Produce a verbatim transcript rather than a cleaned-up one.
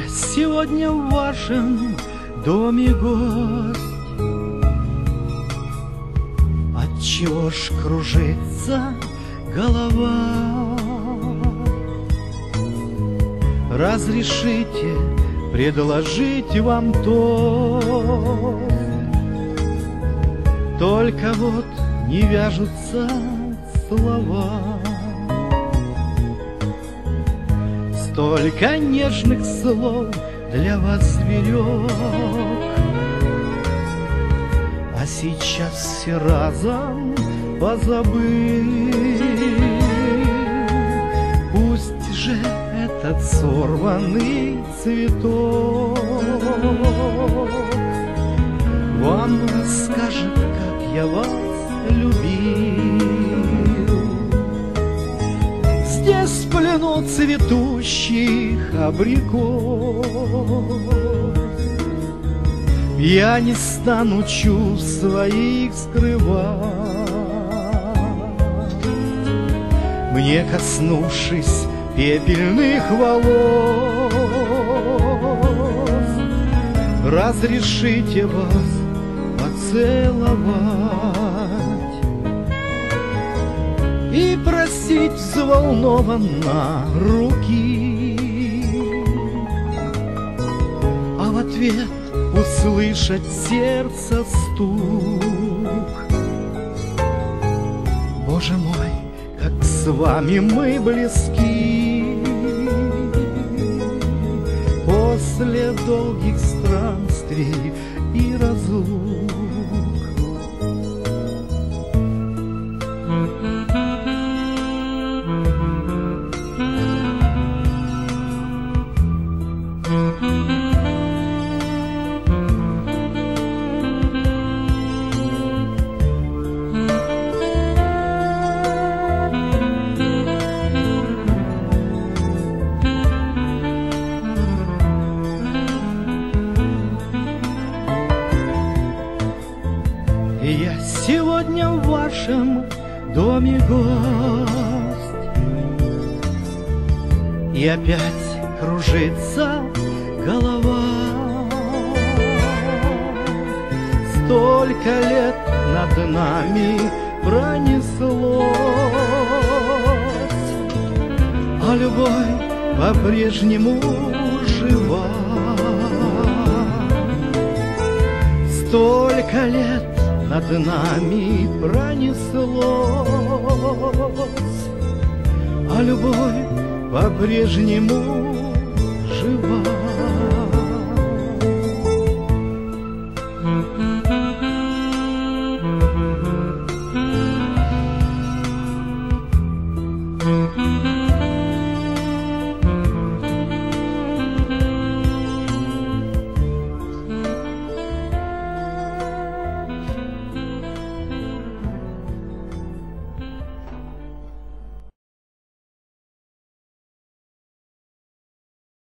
сегодня в вашем доме гость. Отчего ж кружится голова? Разрешите предложить вам тост. Только вот не вяжутся слова. Столько нежных слов для вас зверек, а сейчас все разом позабыть. Пусть же этот сорванный цветок вам расскажет, как я вас любил. Здесь в плену цветущих абрикос я не стану чувств своих скрывать. Мне, коснувшись пепельных волос, разрешите вас поцеловать и просить взволнованно руки, а в ответ услышать сердце стук. Боже мой, как с вами мы близки после долгих странствий и разлук. Я сегодня в вашем доме гость, и опять кружится голова. Столько лет над нами пронеслось, а любовь по-прежнему жива. Столько лет над нами пронеслось, а любовь по-прежнему жива.